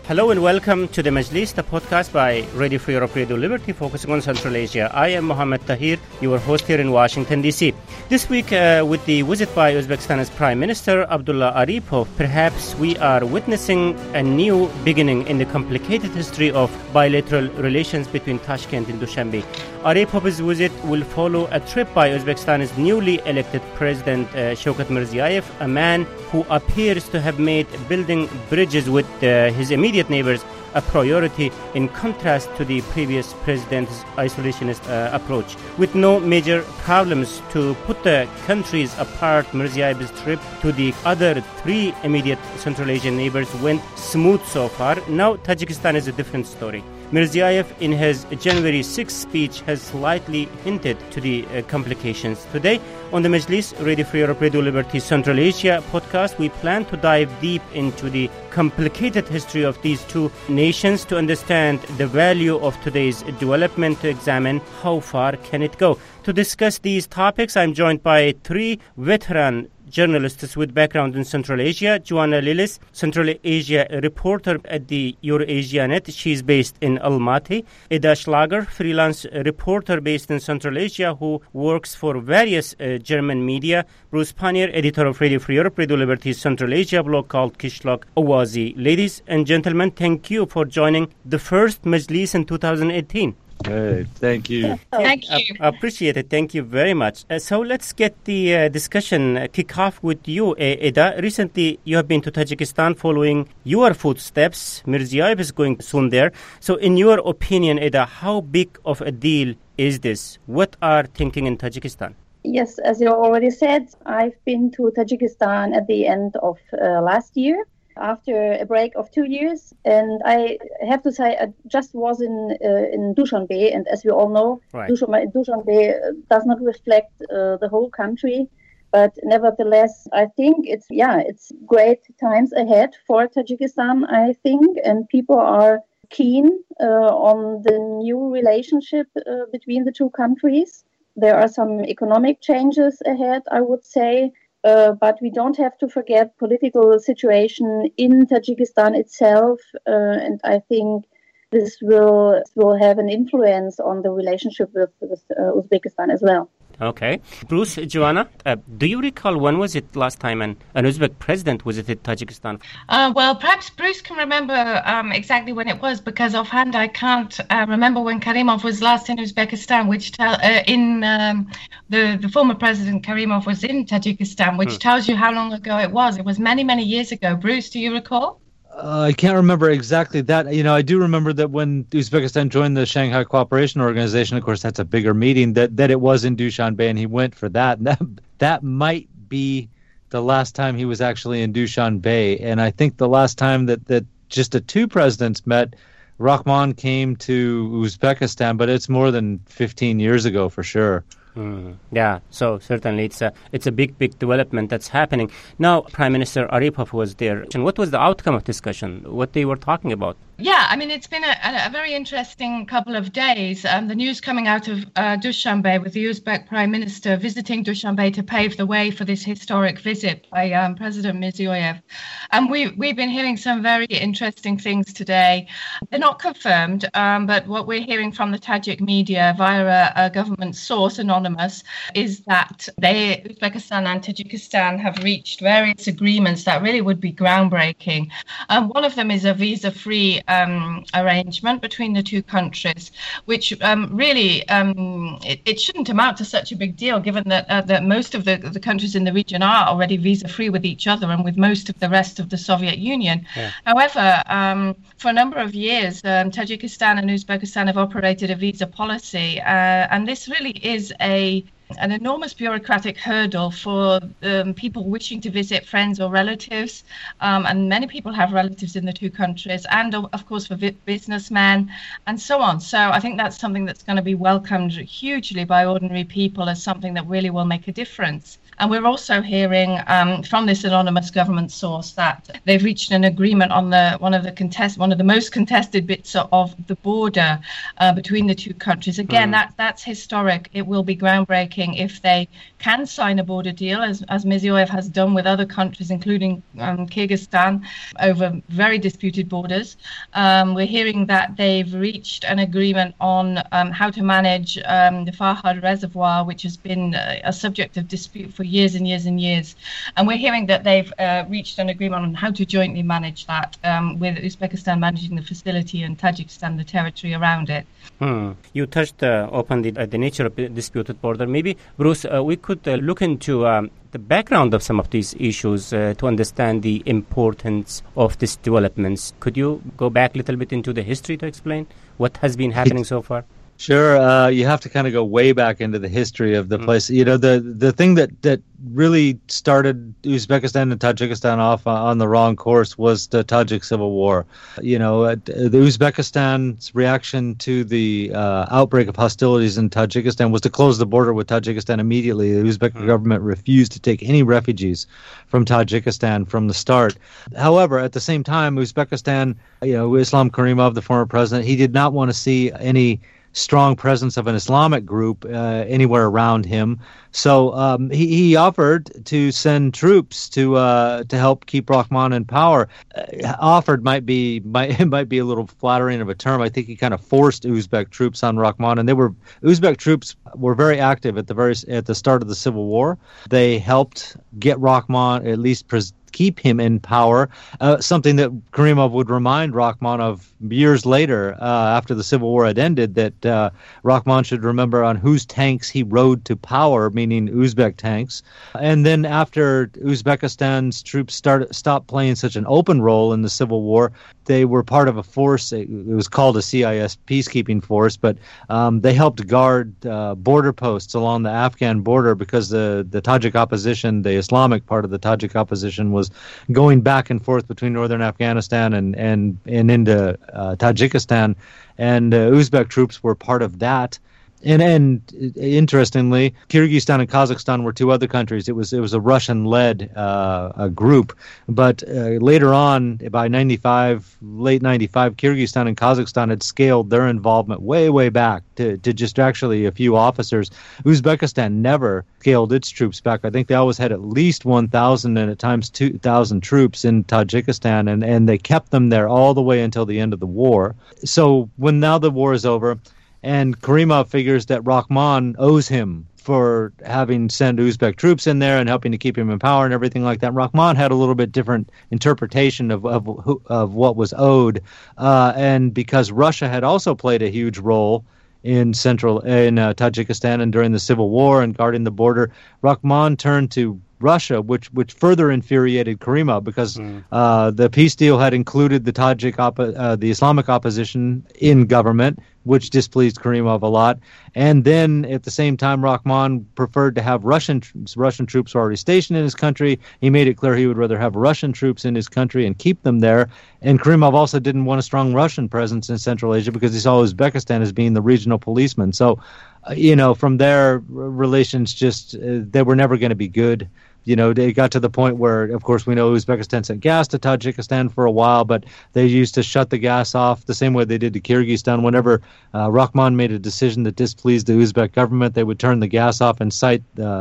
Hello and welcome to the Majlis, the podcast by Radio Free Europe, Radio Liberty, focusing on Central Asia. I am Mohammed Tahir, your host here in Washington, D.C. This week, with the visit by Uzbekistan's Prime Minister, Abdulla Aripov, perhaps we are witnessing a new beginning in the complicated history of bilateral relations between Tashkent and Dushanbe. Aripov's visit will follow a trip by Uzbekistan's newly elected President Shavkat Mirziyoyev, a man who appears to have made building bridges with his immediate neighbors a priority in contrast to the previous president's isolationist approach. With no major problems to put the countries apart, Mirziyoyev's trip to the other three immediate Central Asian neighbors went smooth so far. Now Tajikistan is a different story. Mirziyoyev, in his January 6th speech, has slightly hinted to the complications. Today, on the Majlis, Radio Free Europe, Radio Liberty Central Asia podcast, we plan to dive deep into the complicated history of these two nations to understand the value of today's development, to examine how far can it go. To discuss these topics, I'm joined by three veteran journalists with background in Central Asia. Joanna Lillis, Central Asia reporter at the EurAsiaNet. She's based in Almaty. Eda Schlager, freelance reporter based in Central Asia who works for various German media. Bruce Pannier, editor of Radio Free Europe, Radio Liberty Central Asia blog called Kishlok Awazi. Ladies and gentlemen, thank you for joining the first Majlis in 2018. Hey, thank you. Thank you. I appreciate it. Thank you very much. So let's get the discussion kick off with you, Eda. Recently, you have been to Tajikistan following your footsteps. Mirziyoyev is going soon there. So in your opinion, Eda, how big of a deal is this? What are thinking in Tajikistan? Yes, as you already said, I've been to Tajikistan at the end of last year, after a break of 2 years, and I have to say I just was in Dushanbe, and as we all know, right. Dushanbe does not reflect the whole country, but nevertheless, I think it's great times ahead for Tajikistan, I think, and people are keen on the new relationship between the two countries. There are some economic changes ahead, I would say. But we don't have to forget political situation in Tajikistan itself, and I think this will have an influence on the relationship with Uzbekistan as well. Okay. Bruce, Joanna, do you recall when was it last time an Uzbek president visited Tajikistan? Well, perhaps Bruce can remember exactly when it was, because offhand I can't remember when Karimov was last in Uzbekistan, the former president Karimov was in Tajikistan, which tells you how long ago it was. It was many, many years ago. Bruce, do you recall? I can't remember exactly that. I do remember that when Uzbekistan joined the Shanghai Cooperation Organization, of course, that's a bigger meeting, that it was in Dushanbe, and he went for that. And that might be the last time he was actually in Dushanbe. And I think the last time that just the two presidents met, Rahman came to Uzbekistan, but it's more than 15 years ago for sure. Yeah, so certainly it's a big development that's happening. Now, Prime Minister Aripov was there. And what was the outcome of discussion? What they were talking about? Yeah, I mean, it's been a very interesting couple of days. The news coming out of Dushanbe with the Uzbek Prime Minister visiting Dushanbe to pave the way for this historic visit by President Mirziyoyev. And we've been hearing some very interesting things today. They're not confirmed, but what we're hearing from the Tajik media via a government source, anonymous, is that Uzbekistan and Tajikistan have reached various agreements that really would be groundbreaking. One of them is a visa-free arrangement between the two countries, which really it shouldn't amount to such a big deal, given that most of the countries in the region are already visa-free with each other and with most of the rest of the Soviet Union. Yeah. However, for a number of years, Tajikistan and Uzbekistan have operated a visa policy, and this really is an enormous bureaucratic hurdle for people wishing to visit friends or relatives, and many people have relatives in the two countries, and of course for businessmen and so on. So I think that's something that's going to be welcomed hugely by ordinary people as something that really will make a difference. And we're also hearing from this anonymous government source that they've reached an agreement on one of the most contested bits of the border between the two countries. Again, that's historic. It will be groundbreaking if they can sign a border deal, as Mirziyoyev has done with other countries, including Kyrgyzstan, over very disputed borders. We're hearing that they've reached an agreement on how to manage the Farhad Reservoir, which has been a subject of dispute for years and years and years. And we're hearing that they've reached an agreement on how to jointly manage that, with Uzbekistan managing the facility and Tajikistan the territory around it. You touched openly at the nature of the disputed border. Maybe, Bruce, we could look into the background of some of these issues to understand the importance of these developments. Could you go back a little bit into the history to explain what has been happening so far? Sure. You have to kind of go way back into the history of the place. You know, the thing that really started Uzbekistan and Tajikistan off on the wrong course was the Tajik Civil War. You know, the Uzbekistan's reaction to the outbreak of hostilities in Tajikistan was to close the border with Tajikistan immediately. The Uzbek government refused to take any refugees from Tajikistan from the start. However, at the same time, Uzbekistan, Islam Karimov, the former president, he did not want to see any strong presence of an Islamic group anywhere around him. So he offered to send troops to help keep Rahman in power. Offered might be a little flattering of a term. I think he kind of forced Uzbek troops on Rahman, and Uzbek troops were very active at the start of the civil war. They helped get Rahman at least keep him in power, something that Karimov would remind Rahman of years later, after the civil war had ended, that Rahman should remember on whose tanks he rode to power, meaning Uzbek tanks. And then after Uzbekistan's troops stopped playing such an open role in the civil war, they were part of a force. It was called a CIS peacekeeping force, but they helped guard border posts along the Afghan border because the Tajik opposition, the Islamic part of the Tajik opposition, was going back and forth between northern Afghanistan and into Tajikistan, and Uzbek troops were part of that. And interestingly, Kyrgyzstan and Kazakhstan were two other countries. It was a Russian-led group, but later on, by late 95, Kyrgyzstan and Kazakhstan had scaled their involvement way back to just actually a few officers. Uzbekistan never scaled its troops back. I think they always had at least 1,000 and at times 2,000 troops in Tajikistan, and they kept them there all the way until the end of the war. So when now the war is over, and Karimov figures that Rahman owes him for having sent Uzbek troops in there and helping to keep him in power and everything like that. Rahman had a little bit different interpretation of what was owed, and because Russia had also played a huge role in Tajikistan and during the civil war and guarding the border, Rahman turned to Russia, which further infuriated Karimov because the peace deal had included the Islamic opposition in government, which displeased Karimov a lot. And then at the same time, Rahman preferred to have Russian troops. Russian troops were already stationed in his country. He made it clear he would rather have Russian troops in his country and keep them there. And Karimov also didn't want a strong Russian presence in Central Asia because he saw Uzbekistan as being the regional policeman. So, from there, relations they were never going to be good. They got to the point where, of course, we know Uzbekistan sent gas to Tajikistan for a while, but they used to shut the gas off the same way they did to Kyrgyzstan. Whenever Rahman made a decision that displeased the Uzbek government, they would turn the gas off and cite,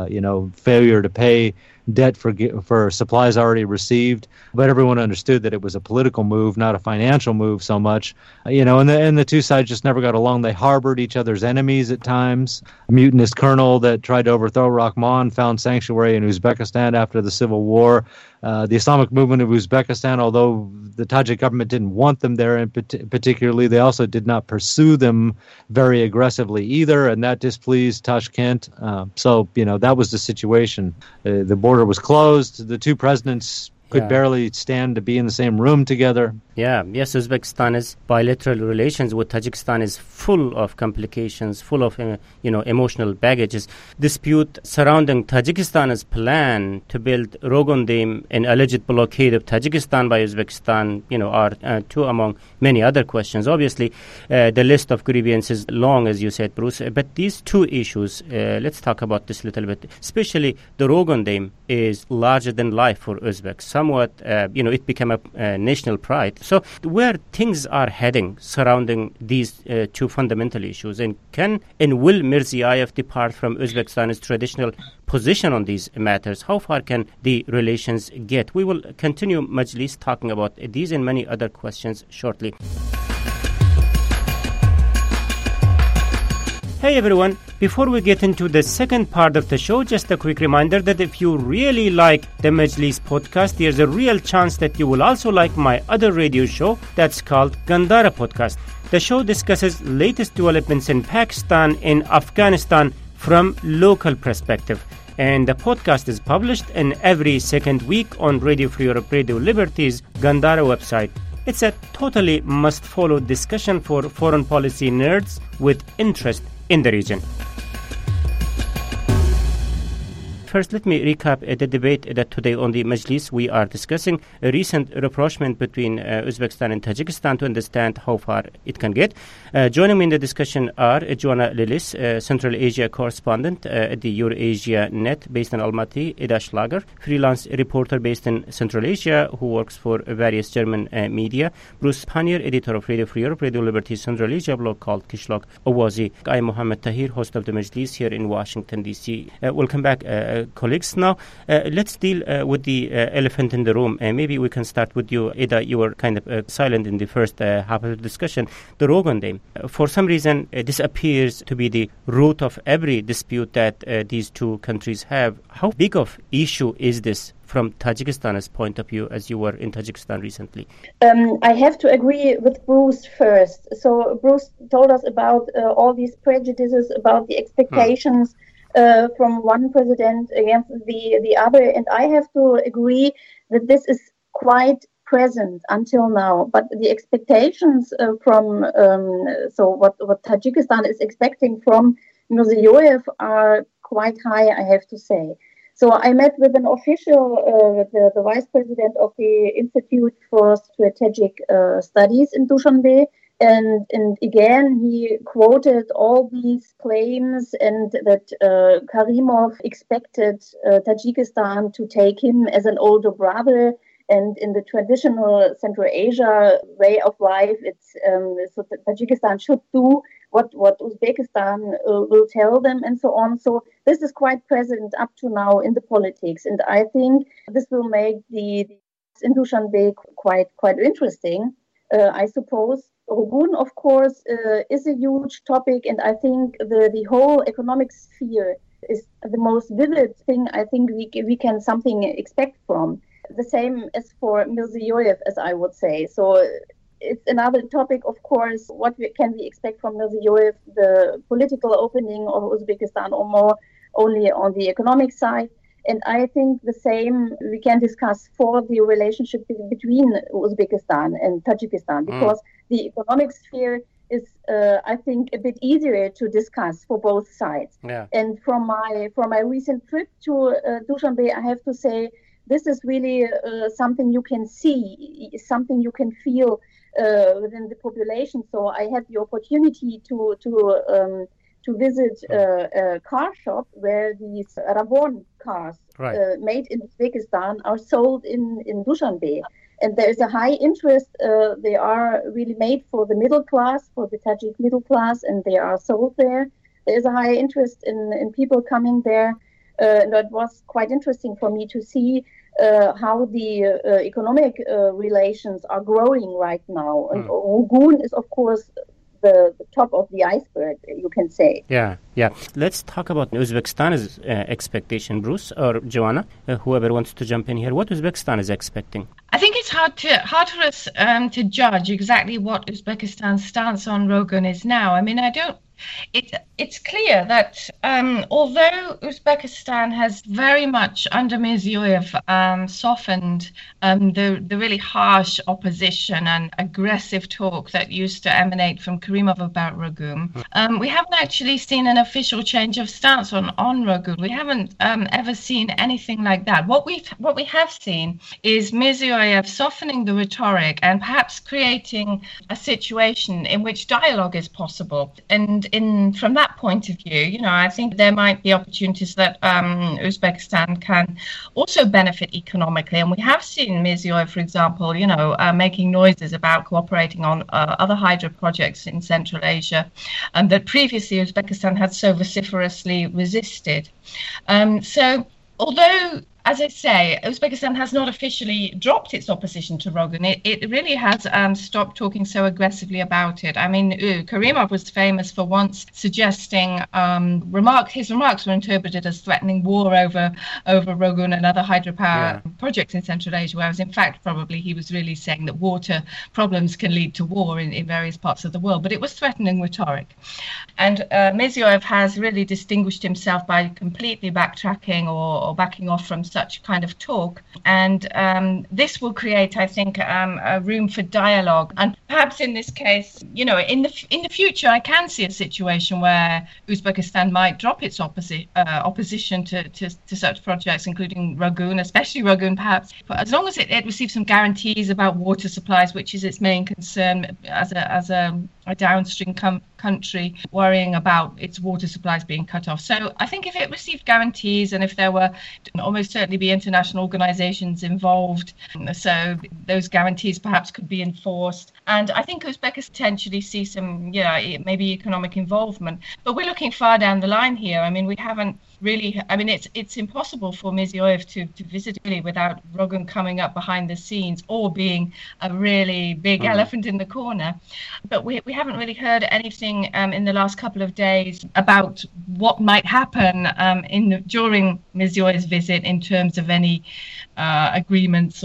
failure to pay debt for supplies already received. But everyone understood that it was a political move, not a financial move so much. And the two sides just never got along. They harbored each other's enemies at times. A mutinous colonel that tried to overthrow Rahman found sanctuary in Uzbekistan after the civil war. The Islamic movement of Uzbekistan, although the Tajik government didn't want them there in particularly, they also did not pursue them very aggressively either, and that displeased Tashkent. So that was the situation. The border was closed. The two presidents could barely stand to be in the same room together. Yeah, yes, Uzbekistan's bilateral relations with Tajikistan is full of complications, full of emotional baggages. Dispute surrounding Tajikistan's plan to build Rogun Dam, an alleged blockade of Tajikistan by Uzbekistan, are two among many other questions. Obviously, the list of grievances is long, as you said, Bruce. But these two issues, let's talk about this a little bit. Especially the Rogun Dam is larger than life for Uzbeks. Somewhat, it became a national pride. So where things are heading surrounding these two fundamental issues, and will Mirziyoyev depart from Uzbekistan's traditional position on these matters? How far can the relations get? We will continue, Majlis, talking about these and many other questions shortly. Hey everyone, before we get into the second part of the show, just a quick reminder that if you really like the Majlis podcast, there's a real chance that you will also like my other radio show that's called Gandhara Podcast. The show discusses latest developments in Pakistan and Afghanistan from local perspective. And the podcast is published in every second week on Radio Free Europe, Radio Liberty's Gandhara website. It's a totally must-follow discussion for foreign policy nerds with interest in the region. First, let me recap the debate that today on the Majlis we are discussing a recent rapprochement between Uzbekistan and Tajikistan to understand how far it can get. Joining me in the discussion are Joanna Lilis, Central Asia correspondent at the Eurasia Net based in Almaty, Ida Schlager, freelance reporter based in Central Asia who works for various German media, Bruce Pannier, editor of Radio Free Europe, Radio Liberty Central Asia blog called Kishlok Owazi. I am Mohammed Tahir, host of the Majlis here in Washington, D.C. Welcome back, colleagues. Now, let's deal with the elephant in the room. Maybe we can start with you, Ida. You were kind of silent in the first half of the discussion. The Rogun Dam. For some reason, this appears to be the root of every dispute that these two countries have. How big of issue is this from Tajikistan's point of view, as you were in Tajikistan recently? I have to agree with Bruce first. So Bruce told us about all these prejudices, about the expectations from one president against the other, and I have to agree that this is quite present until now. But the expectations from what Tajikistan is expecting from Mirziyoyev are quite high, I have to say. So I met with an official, the vice president of the Institute for Strategic Studies in Dushanbe. And again, he quoted all these claims and that Karimov expected Tajikistan to take him as an older brother. And in the traditional Central Asia way of life, it's so that Tajikistan should do what Uzbekistan will tell them and so on. So this is quite present up to now in the politics. And I think this will make the in Dushanbe quite interesting, I suppose. Rogun, of course, is a huge topic, and I think the whole economic sphere is the most vivid thing I think we can something expect from. The same as for Mirziyoyev, as I would say. So it's another topic, of course, what can we expect from Mirziyoyev, the political opening of Uzbekistan, or more only on the economic side. And I think the same we can discuss for the relationship between Uzbekistan and Tajikistan, because the economic sphere is, I think, a bit easier to discuss for both sides. Yeah. And from my recent trip to Dushanbe, I have to say this is really something you can see, something you can feel within the population. So I had the opportunity to visit a car shop where these Ravon cars made in Uzbekistan are sold in Dushanbe. And there is a high interest. They are really made for the middle class, for the Tajik middle class, and they are sold there. There is a high interest in people coming there. And it was quite interesting for me to see how the economic relations are growing right now. And Rogun is, of course, the top of the iceberg, you can say. Yeah. Yeah. Let's talk about Uzbekistan's expectation, Bruce or Joanna, whoever wants to jump in here. What Uzbekistan is expecting? I think it's hard for us to judge exactly what Uzbekistan's stance on Rogun is now. I mean, it's clear that although Uzbekistan has very much under Mirziyoyev softened the really harsh opposition and aggressive talk that used to emanate from Karimov about Rogun, we haven't actually seen an official change of stance on Rogun. We haven't ever seen anything like that. What we have seen is Mirziyoyev softening the rhetoric and perhaps creating a situation in which dialogue is possible. And from that point of view, I think there might be opportunities that Uzbekistan can also benefit economically. And we have seen Mirziyoyev, for example, making noises about cooperating on other hydro projects in Central Asia, and that previously Uzbekistan had so vociferously resisted. So although, as I say, Uzbekistan has not officially dropped its opposition to Rogun. It really has stopped talking so aggressively about it. I mean, Karimov was famous for once suggesting his remarks were interpreted as threatening war over Rogun and other hydropower projects in Central Asia, whereas in fact probably he was really saying that water problems can lead to war in various parts of the world. But it was threatening rhetoric. And Mirziyoyev has really distinguished himself by completely backtracking or backing off from such kind of talk, and this will create, I think, a room for dialogue. And perhaps in this case, in the future, I can see a situation where Uzbekistan might drop its opposition to such projects, including Rogun, especially Rogun, perhaps. But as long as it receives some guarantees about water supplies, which is its main concern as a downstream country, worrying about its water supplies being cut off. So I think if it received guarantees, and if there were almost certainly be international organizations involved, so those guarantees perhaps could be enforced. And I think Uzbekistan potentially see some, maybe economic involvement. But we're looking far down the line here. I mean, we haven't really, it's impossible for Mirziyoyev to visit Italy without Rogun coming up behind the scenes or being a really big elephant in the corner. But we haven't really heard anything in the last couple of days about what might happen during Mirziyoyev's visit in terms of any agreements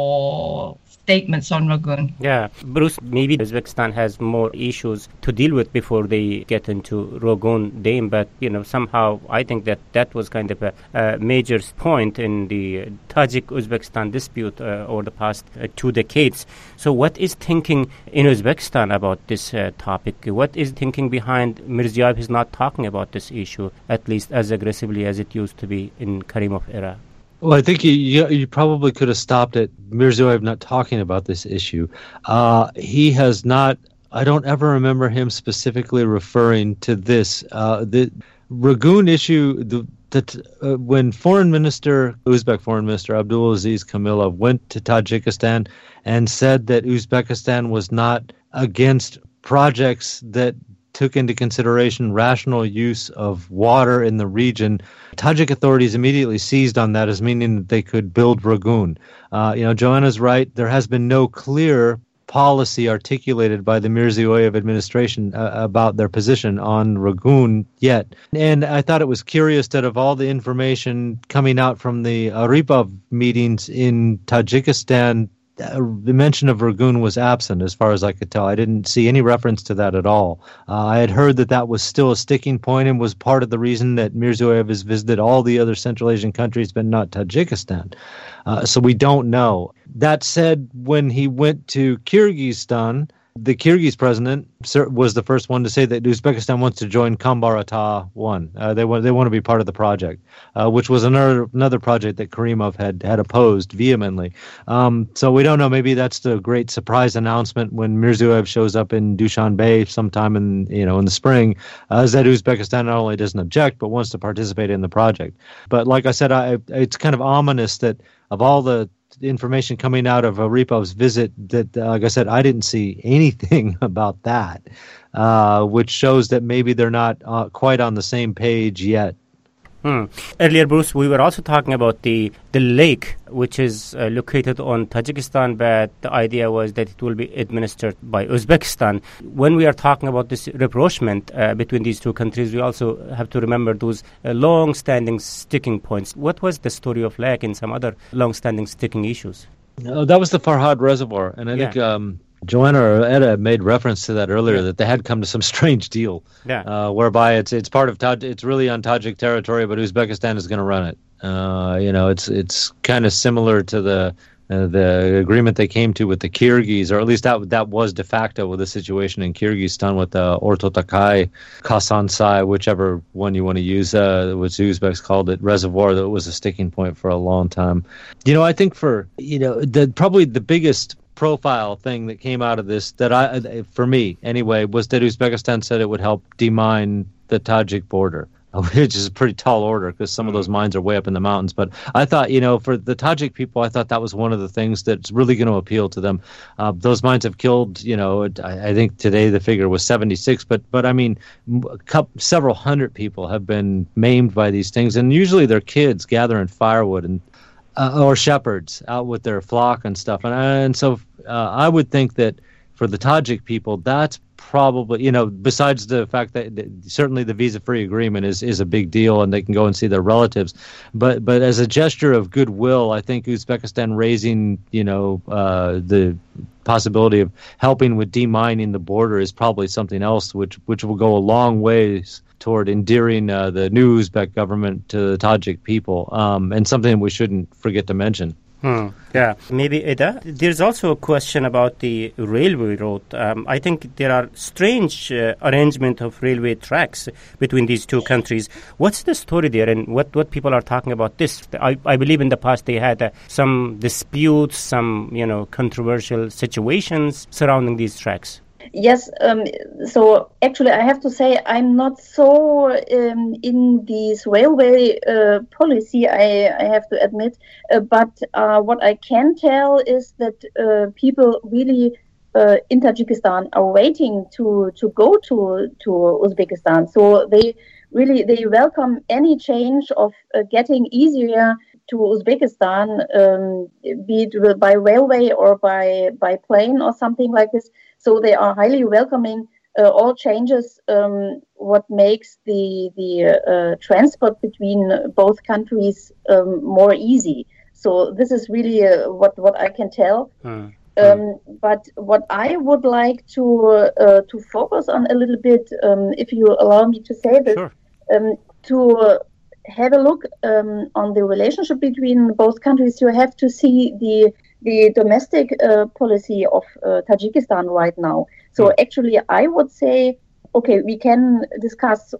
or statements on Rogun. Yeah, Bruce, maybe Uzbekistan has more issues to deal with before they get into Rogun Dam, but somehow I think that was kind of a major point in the Tajik-Uzbekistan dispute over the past 2 decades. So what is thinking in Uzbekistan about this topic? What is thinking behind Mirziyoyev is not talking about this issue, at least as aggressively as it used to be in Karimov era? Well, I think you probably could have stopped at Mirziyoyev not talking about this issue. He has not. I don't ever remember him specifically referring to this. The Rogun issue. When Uzbek Foreign Minister Abdulaziz Kamilov went to Tajikistan and said that Uzbekistan was not against projects that took into consideration rational use of water in the region, Tajik authorities immediately seized on that as meaning that they could build Rogun. Joanna's right. There has been no clear policy articulated by the Mirziyoyev administration about their position on Rogun yet. And I thought it was curious that of all the information coming out from the Aripov meetings in Tajikistan, the mention of Rogun was absent as far as I could tell. I didn't see any reference to that at all. I had heard that was still a sticking point and was part of the reason that Mirziyoyev has visited all the other Central Asian countries but not Tajikistan. So we don't know. That said, when he went to Kyrgyzstan, the Kyrgyz president was the first one to say that Uzbekistan wants to join Kambar-Ata 1. They want to be part of the project, which was another project that Karimov had opposed vehemently. So we don't know. Maybe that's the great surprise announcement when Mirziyoyev shows up in Dushanbe sometime in the spring, is that Uzbekistan not only doesn't object but wants to participate in the project. But like I said, it's kind of ominous that of all the information coming out of Aripov's visit that, like I said, I didn't see anything about that, which shows that maybe they're not quite on the same page yet. Earlier, Bruce, we were also talking about the lake, which is located on Tajikistan, but the idea was that it will be administered by Uzbekistan. When we are talking about this rapprochement between these two countries, we also have to remember those long-standing sticking points. What was the story of lake and some other long-standing sticking issues? That was the Farhad Reservoir, and I think Joanna or Edda made reference to that earlier, that they had come to some strange deal, whereby it's part of it's really on Tajik territory, but Uzbekistan is going to run it. It's kind of similar to the agreement they came to with the Kyrgyz, or at least that was de facto with the situation in Kyrgyzstan with the Ortotakai, Kasansai, whichever one you want to use, which the Uzbeks called it, reservoir that was a sticking point for a long time. I think probably the biggest profile thing that came out of this, for me anyway, was that Uzbekistan said it would help demine the Tajik border, which is a pretty tall order because some of those mines are way up in the mountains. But I thought, for the Tajik people, I thought that was one of the things that's really going to appeal to them. Those mines have killed, I think today the figure was 76, but I mean, several hundred people have been maimed by these things, and usually they're kids gathering firewood and or shepherds out with their flock and stuff. And so I would think that for the Tajik people, that's probably, besides the fact that certainly the visa-free agreement is a big deal and they can go and see their relatives. But as a gesture of goodwill, I think Uzbekistan raising, the possibility of helping with demining the border is probably something else which will go a long ways toward endearing the new Uzbek government to the Tajik people, and something we shouldn't forget to mention. Yeah, maybe Eda. There's also a question about the railway road. I think there are strange arrangement of railway tracks between these two countries. What's the story there, and what people are talking about this? I believe in the past they had some disputes, some controversial situations surrounding these tracks. Yes, so actually I have to say I'm not so in this railway policy, I have to admit, but what I can tell is that people really in Tajikistan are waiting to go to Uzbekistan. So they welcome any change of getting easier to Uzbekistan, be it by railway or by plane or something like this. So they are highly welcoming all changes, what makes the transport between both countries more easy. So this is really what I can tell. But what I would like to focus on a little bit, if you allow me to say this, sure. To have a look on the relationship between both countries, you have to see the domestic policy of Tajikistan right now. So actually, I would say, okay, we can discuss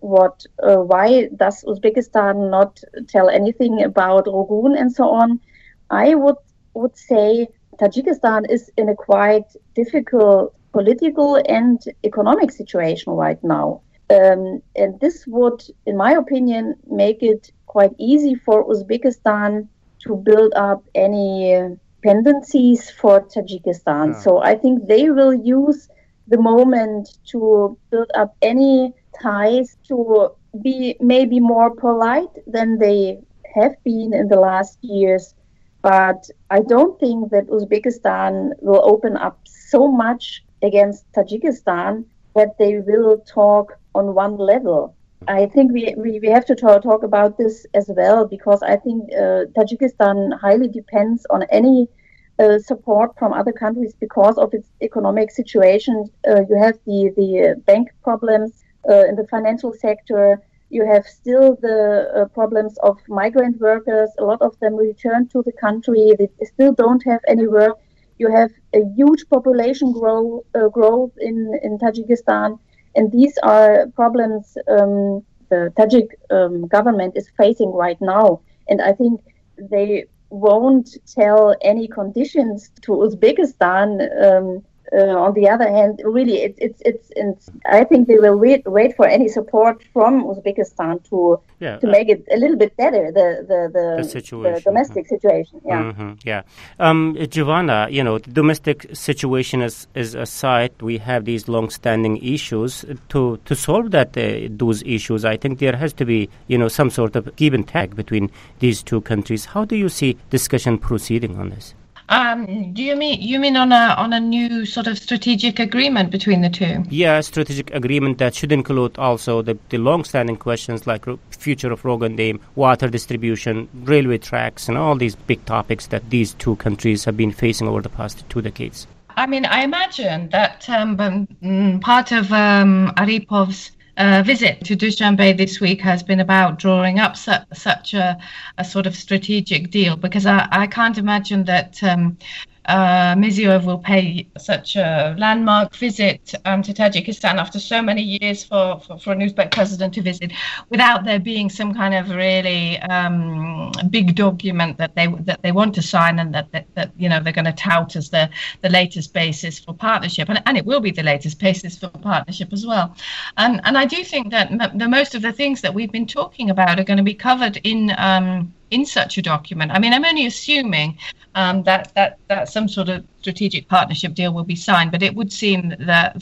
why does Uzbekistan not tell anything about Rogun and so on. I would say Tajikistan is in a quite difficult political and economic situation right now. And this would, in my opinion, make it quite easy for Uzbekistan to build up any dependencies for Tajikistan. So I think they will use the moment to build up any ties to be maybe more polite than they have been in the last years. But I don't think that Uzbekistan will open up so much against Tajikistan that they will talk on one level. I think we have to talk about this as well, because I think Tajikistan highly depends on any support from other countries because of its economic situation. You have the bank problems in the financial sector. You have still the problems of migrant workers. A lot of them return to the country. They still don't have any work. You have a huge population growth in Tajikistan. And these are problems the Tajik government is facing right now. And I think they won't tell any conditions to Uzbekistan on the other hand, really, it's I think they will wait for any support from Uzbekistan to make it a little bit better, the situation, the domestic situation. Giovanna, the domestic situation is aside, we have these long-standing issues. To solve those issues, I think there has to be some sort of give and take between these two countries. How do you see discussion proceeding on this? Do you mean on a new sort of strategic agreement between the two? Yeah, strategic agreement that should include also the long-standing questions like future of Rogan Dam, water distribution, railway tracks, and all these big topics that these two countries have been facing over the past 2 decades. I mean, I imagine that part of Aripov's visit to Dushanbe this week has been about drawing up such a sort of strategic deal, because I can't imagine that Mirziyoyev will pay such a landmark visit to Tajikistan after so many years for an Uzbek president to visit without there being some kind of really big document that they want to sign and that they're going to tout as the latest basis for partnership, and it will be the latest basis for partnership as well. And I do think that most of the things that we've been talking about are going to be covered in such a document. I mean, I'm only assuming that some sort of strategic partnership deal will be signed, but it would seem that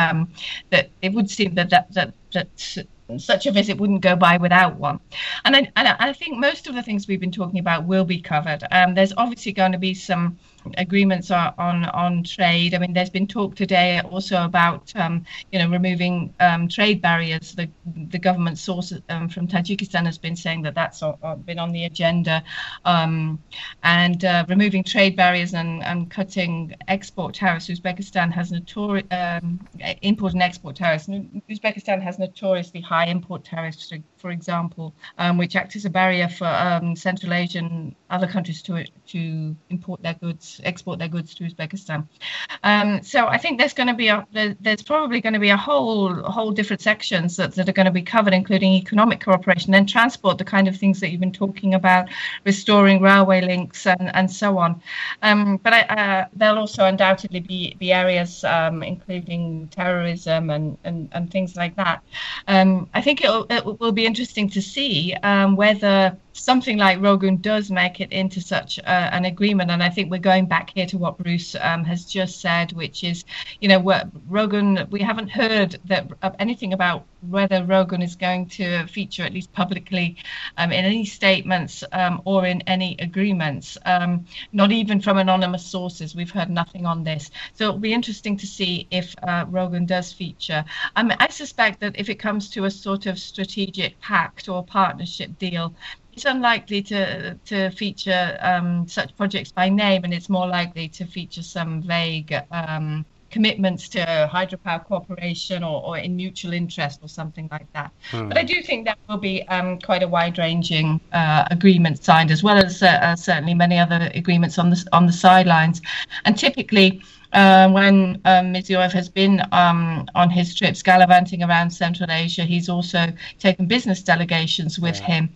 such a visit wouldn't go by without one. And I think most of the things we've been talking about will be covered. There's obviously going to be some agreements on trade. I mean, there's been talk today also about removing trade barriers. The government source from Tajikistan has been saying that that's been on the agenda, and removing trade barriers and cutting export tariffs. Uzbekistan has import and export tariffs. Uzbekistan has notoriously high import tariffs, for example, which act as a barrier for Central Asian other countries to export their goods to Uzbekistan. So I think there's probably going to be a whole different sections that are going to be covered, including economic cooperation and transport, the kind of things that you've been talking about, restoring railway links and so on. But there'll also undoubtedly be areas including terrorism and things like that. I think it will be interesting to see whether something like Rogun does make it into such an agreement. And I think we're going back here to what Bruce has just said, which is, Rogun, we haven't heard anything about whether Rogun is going to feature, at least publicly, in any statements or in any agreements, not even from anonymous sources. We've heard nothing on this. So it'll be interesting to see if Rogun does feature. I suspect that if it comes to a sort of strategic pact or partnership deal, it's unlikely to feature such projects by name, and it's more likely to feature some vague commitments to hydropower cooperation or in mutual interest or something like that. But I do think that will be quite a wide-ranging agreement signed, as well as certainly many other agreements on the sidelines. And typically, when Mirziyoyev has been on his trips gallivanting around Central Asia, he's also taken business delegations with him,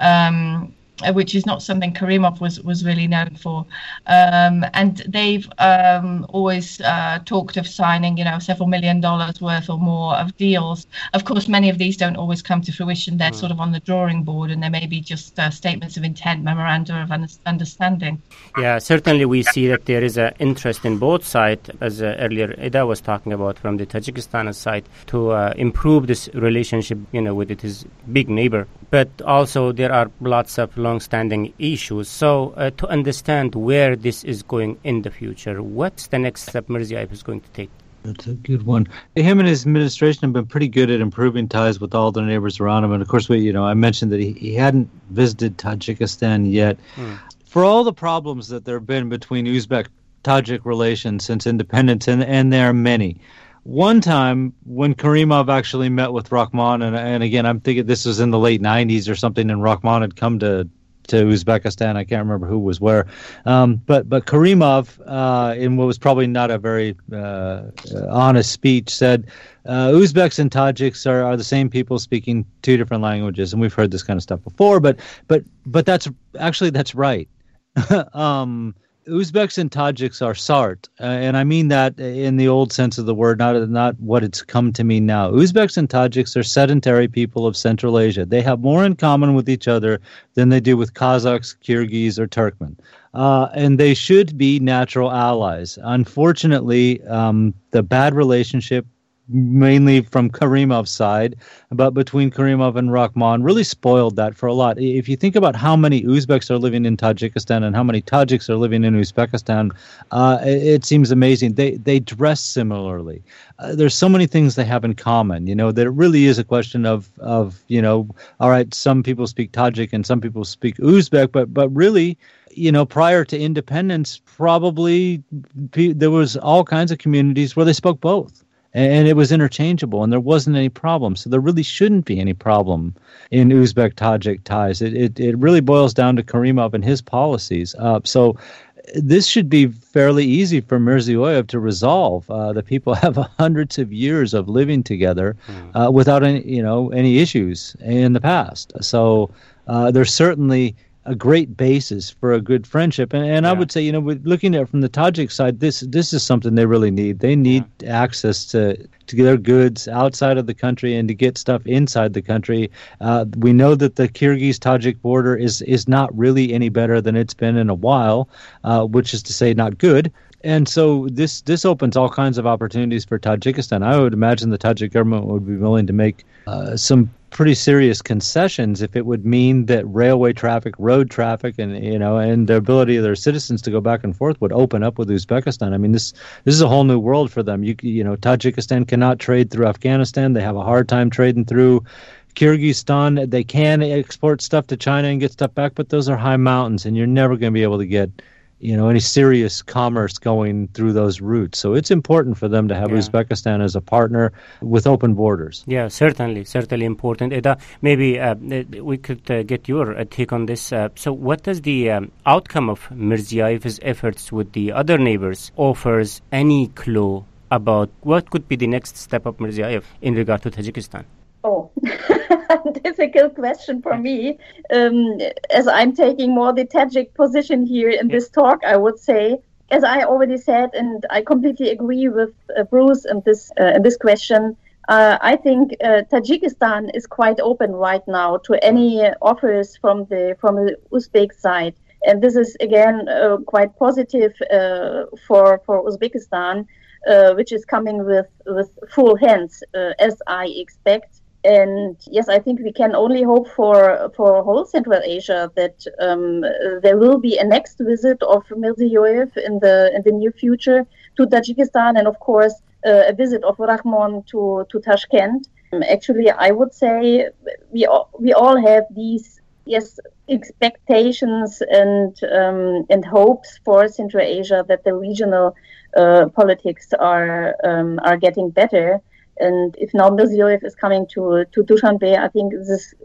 which is not something Karimov was really known for. And they've always talked of signing, several $1 million worth or more of deals. Of course, many of these don't always come to fruition. They're sort of on the drawing board, and there may be just statements of intent, memoranda of understanding. Yeah, certainly we see that there is an interest in both sides, as earlier Ida was talking about, from the Tajikistan side, to improve this relationship, with its big neighbor. But also there are lots of long-standing issues. So to understand where this is going in the future, what's the next step Mirziyoyev is going to take? That's a good one. Him and his administration have been pretty good at improving ties with all the neighbors around him. And of course, I mentioned that he hadn't visited Tajikistan yet. For all the problems that there have been between Uzbek-Tajik relations since independence, and there are many. One time when Karimov actually met with Rahman, and again, I'm thinking this was in the late 90s or something, and Rahman had come to Uzbekistan. I can't remember who was where. But Karimov, in what was probably not a very honest speech, said Uzbeks and Tajiks are the same people speaking two different languages. And we've heard this kind of stuff before, but that's right. Uzbeks and Tajiks are Sart, and I mean that in the old sense of the word, not what it's come to mean now. Uzbeks and Tajiks are sedentary people of Central Asia. They have more in common with each other than they do with Kazakhs, Kyrgyz, or Turkmen. And they should be natural allies. Unfortunately, the bad relationship, mainly from Karimov's side, but between Karimov and Rahmon, really spoiled that for a lot. If you think about how many Uzbeks are living in Tajikistan and how many Tajiks are living in Uzbekistan, it seems amazing. They dress similarly. There's so many things they have in common, that it really is a question of all right, some people speak Tajik and some people speak Uzbek, but really, prior to independence, probably there was all kinds of communities where they spoke both. And it was interchangeable, and there wasn't any problem. So there really shouldn't be any problem in Uzbek-Tajik ties. It really boils down to Karimov and his policies. So this should be fairly easy for Mirziyoyev to resolve. The people have hundreds of years of living together without any issues in the past. So there's certainly a great basis for a good friendship. And I would say, looking at it from the Tajik side, this is something they really need. They need access to their goods outside of the country and to get stuff inside the country. We know that the Kyrgyz-Tajik border is not really any better than it's been in a while, which is to say not good. And so this opens all kinds of opportunities for Tajikistan. I would imagine the Tajik government would be willing to make some pretty serious concessions if it would mean that railway traffic, road traffic, and the ability of their citizens to go back and forth would open up with Uzbekistan. I mean, this is a whole new world for them. Tajikistan cannot trade through Afghanistan. They have a hard time trading through Kyrgyzstan. They can export stuff to China and get stuff back, but those are high mountains, and you're never going to be able to get any serious commerce going through those routes. So it's important for them to have Uzbekistan as a partner with open borders. Yeah, certainly important. Eda, maybe we could get your take on this. So what does the outcome of Mirziyoyev's efforts with the other neighbors offers any clue about what could be the next step of Mirziyoyev in regard to Tajikistan? Oh, difficult question for me. As I'm taking more the Tajik position here in this talk, I would say, as I already said, and I completely agree with Bruce in this question, I think Tajikistan is quite open right now to any offers from the Uzbek side. And this is, again, quite positive for Uzbekistan, which is coming with full hands, as I expect. And yes, I think we can only hope for whole Central Asia that there will be a next visit of Mirziyoyev in the near future to Tajikistan, and of course a visit of Rahmon to Tashkent. Actually, I would say we all have these expectations and hopes for Central Asia that the regional politics are getting better. And if now Mirziyoyev is coming to Dushanbe, I think this,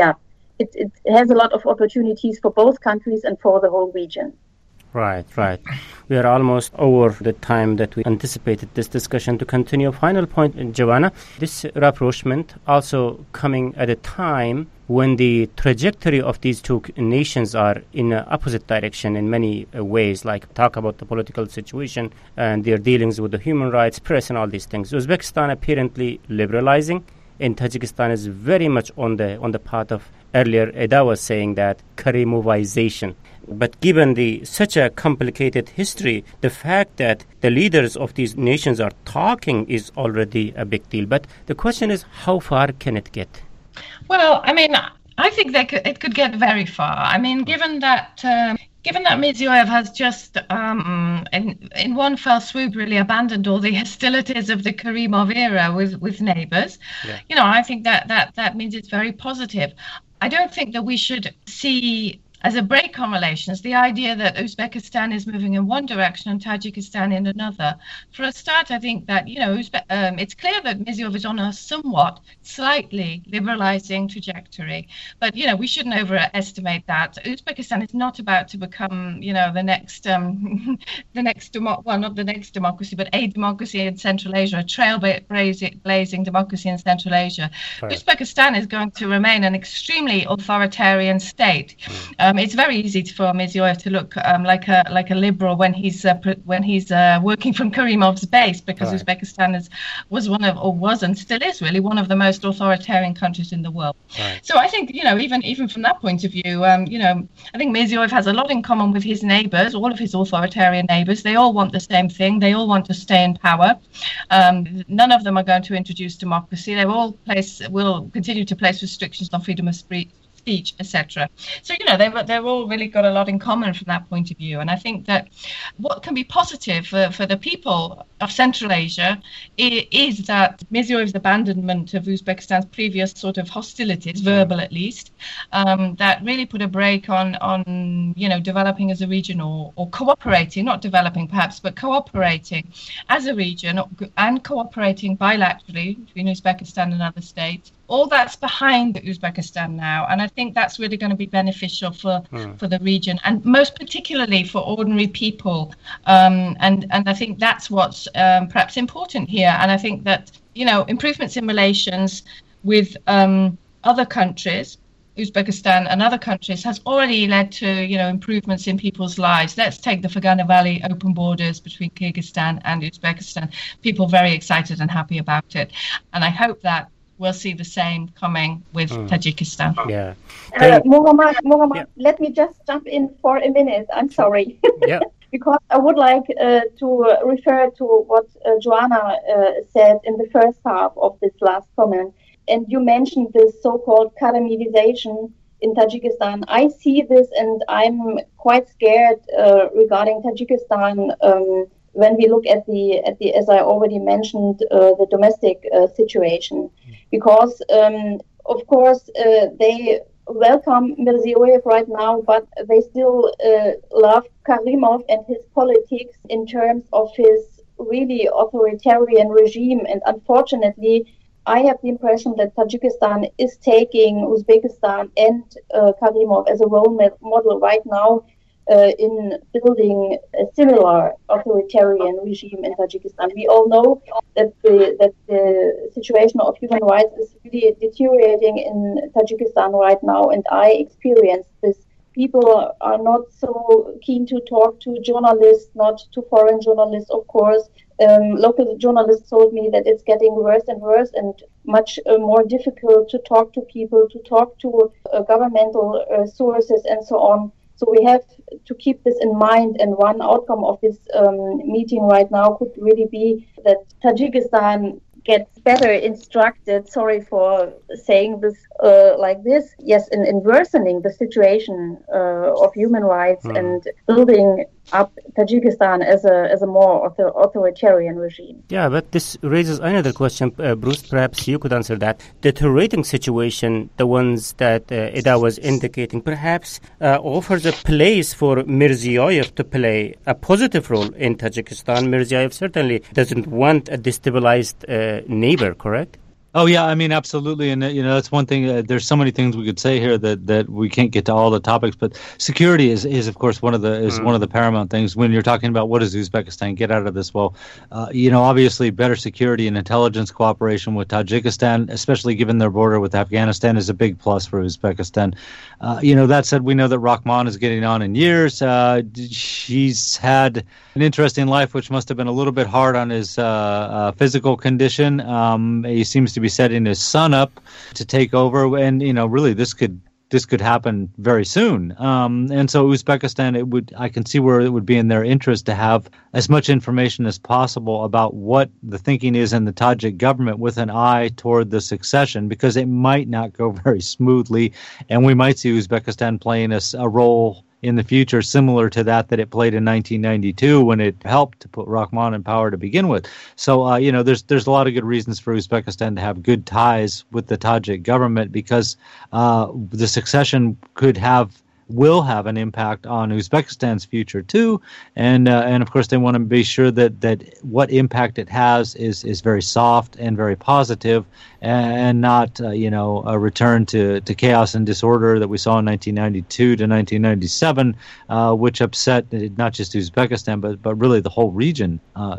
it has a lot of opportunities for both countries and for the whole region. Right. We are almost over the time that we anticipated this discussion to continue. Final point, Joanna, this rapprochement also coming at a time when the trajectory of these two nations are in an opposite direction in many ways, like talk about the political situation and their dealings with the human rights, press, and all these things. Uzbekistan apparently liberalizing, and Tajikistan is very much on the path of, earlier Eda was saying that, Karimovization. But given such a complicated history, the fact that the leaders of these nations are talking is already a big deal. But the question is, how far can it get? Well, I mean, I think it could get very far. I mean, given that Mirziyoyev has just, in one fell swoop, really abandoned all the hostilities of the Karimov era with neighbors, I think that means it's very positive. I don't think that we should see as a break on relations the idea that Uzbekistan is moving in one direction and Tajikistan in another. For a start, I think that, it's clear that Mirziyoyev is on a somewhat, slightly liberalizing trajectory. But, we shouldn't overestimate that. Uzbekistan is not about to become, the next not the next democracy, but a democracy in Central Asia, a trailblazing democracy in Central Asia. Right. Uzbekistan is going to remain an extremely authoritarian state. It's very easy for Mirziyoyev to look like a liberal when he's working from Karimov's base, because Uzbekistan was and still is really one of the most authoritarian countries in the world. Right. So I think, even from that point of view, I think Mirziyoyev has a lot in common with his neighbors, all of his authoritarian neighbors. They all want the same thing. They all want to stay in power. None of them are going to introduce democracy. They will continue to place restrictions on freedom of speech, etc. So, they've all really got a lot in common from that point of view. And I think that what can be positive for the people of Central Asia is that Mirziyoyev's abandonment of Uzbekistan's previous sort of hostilities, verbal at least, that really put a brake on developing as a region or cooperating, not developing perhaps, but cooperating as a region and cooperating bilaterally between Uzbekistan and other states. All that's behind Uzbekistan now, and I think that's really going to be beneficial for the region, and most particularly for ordinary people. And I think that's what's perhaps important here. And I think that improvements in relations with other countries, Uzbekistan and other countries, has already led to improvements in people's lives. Let's take the Fergana Valley open borders between Kyrgyzstan and Uzbekistan. People very excited and happy about it, and I hope that we'll see the same coming with Tajikistan. Yeah. Muhammad, let me just jump in for a minute. I'm sorry. Yeah. Because I would like to refer to what Joanna said in the first half of this last comment. And you mentioned this so-called Karamilization in Tajikistan. I see this, and I'm quite scared regarding Tajikistan when we look at the as I already mentioned, the domestic situation, because of course they welcome Mirziyoyev right now, but they still love Karimov and his politics in terms of his really authoritarian regime. And unfortunately, I have the impression that Tajikistan is taking Uzbekistan and Karimov as a role model right now in building a similar authoritarian regime in Tajikistan. We all know that the situation of human rights is really deteriorating in Tajikistan right now, and I experience this. People are not so keen to talk to journalists, not to foreign journalists, of course. Local journalists told me that it's getting worse and worse, and much more difficult to talk to people, to talk to governmental sources and so on. So we have to keep this in mind, and one outcome of this meeting right now could really be that Tajikistan gets better instructed, sorry for saying this like this, yes, in worsening the situation of human rights and building up Tajikistan as a more authoritarian regime. Yeah, but this raises another question. Bruce, perhaps you could answer that. Deteriorating situation, the ones that Ida was indicating, perhaps offers a place for Mirziyoyev to play a positive role in Tajikistan. Mirziyoyev certainly doesn't want a destabilized neighbor, correct? Oh, yeah, I mean, absolutely. And, that's one thing. There's so many things we could say here that we can't get to all the topics. But security is of course, one of the paramount things when you're talking about what does Uzbekistan get out of this. Well, obviously, better security and intelligence cooperation with Tajikistan, especially given their border with Afghanistan, is a big plus for Uzbekistan. That said, we know that Rahman is getting on in years. She's had an interesting life, which must have been a little bit hard on his physical condition. He seems to be setting his son up to take over, and really this could happen very soon. And so Uzbekistan, I can see where it would be in their interest to have as much information as possible about what the thinking is in the Tajik government with an eye toward the succession, because it might not go very smoothly, and we might see Uzbekistan playing a role in the future similar to that it played in 1992 when it helped to put Rahman in power to begin with. So, there's a lot of good reasons for Uzbekistan to have good ties with the Tajik government, because the succession will have an impact on Uzbekistan's future too, and of course they want to be sure that what impact it has is very soft and very positive, and not a return to chaos and disorder that we saw in 1992 to 1997, which upset not just Uzbekistan but really the whole region.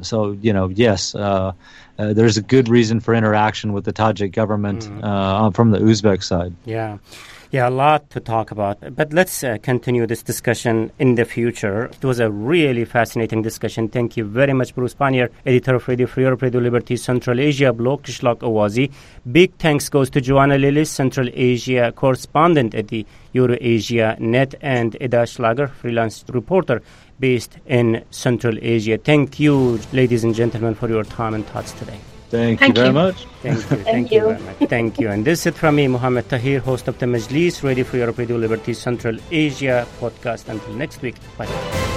Yes. There's a good reason for interaction with the Tajik government from the Uzbek side. Yeah. Yeah, a lot to talk about. But let's continue this discussion in the future. It was a really fascinating discussion. Thank you very much, Bruce Pannier, editor of Radio Free Europe, Radio Liberty Central Asia blog, Kishlock Awazi. Big thanks goes to Joanna Lillis, Central Asia correspondent at the Eurasia Net, and Ida Schlager, freelance reporter based in Central Asia. Thank you, ladies and gentlemen, for your time and thoughts today. Thank you very much. Thank you very much. Thank you. And this is it from me, Mohammed Tahir, host of the Majlis, Radio Free Europe, Radio Liberty Central Asia podcast. Until next week, bye.